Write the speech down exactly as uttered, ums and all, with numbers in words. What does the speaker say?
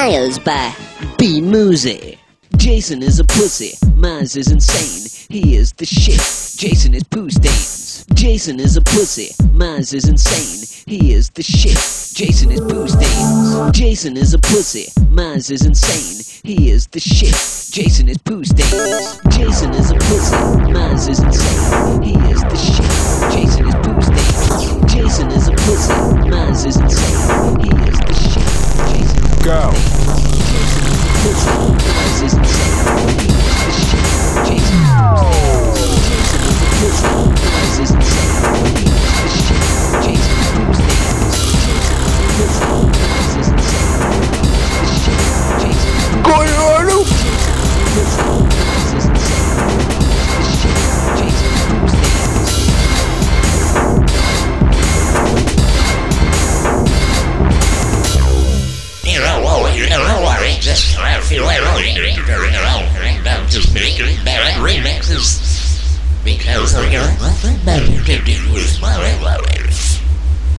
Miles by B Moosey. Jason is a pussy, Miles is insane, he is the shit, Jason is poo stains. Jason is a pussy, Miles is insane, he is the shit, Jason is poo stains. Jason is a pussy, Miles is insane, he is the shit, Jason is poo stains. Jason is a pussy, Miles is insane, he is the shit, Jason is poo stains. Jason is a pussy, Miles is insane, he is the shit, Jason is Go. Miles is insane, he is the shit, Jason is poo stains. Jason is a pussy, Miles is insane, he is the shit, Jason is poo stains. Jason is a pussy, Miles is insane, he is the shit, Jason is poo stains. Go on. Remixes because